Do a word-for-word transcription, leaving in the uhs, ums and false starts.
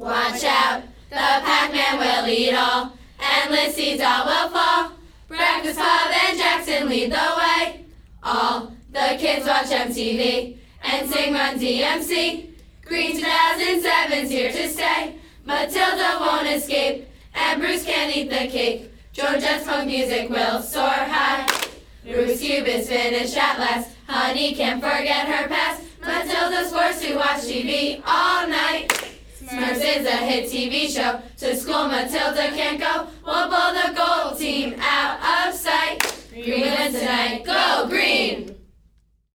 Watch out, the Pac-Man will eat all, endless seeds all will fall. Breakfast Club and Jackson lead the way. All the kids watch M T V and sing Run D M C. Green two thousand seven's here to stay. Matilda won't escape, and Bruce can't eat the cake. Joan Jett's funk music will soar high. Rubik's Cube is finished at last. Honey can't forget her past. Matilda's forced to watch T V all night. Smurfs is a hit T V show. To school Matilda can't go. We'll pull the gold team out of sight. Green wins tonight. Go Green!